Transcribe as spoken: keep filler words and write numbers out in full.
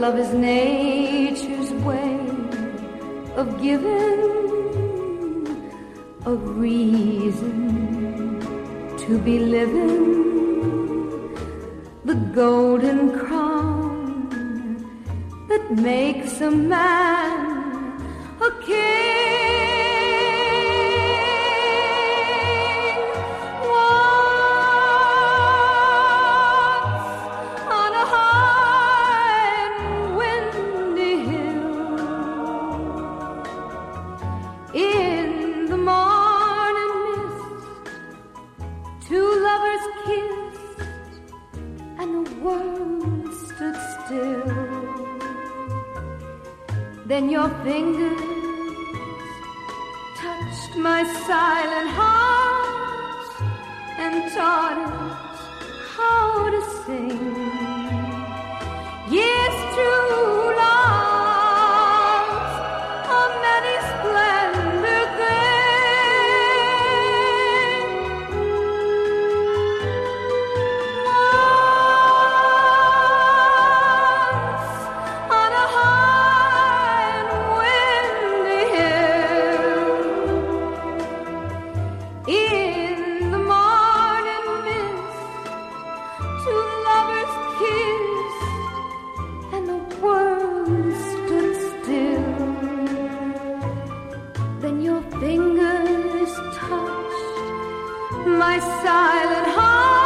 love is nature's way of giving a reason to be living, the golden crown that makes a man a king. Then your fingers touched my silent heart and taught it how to sing. Yes, true love's a many splendor thing. Once on a high in the morning mist, two lovers kissed, and the world stood still. Then your fingers touched my silent heart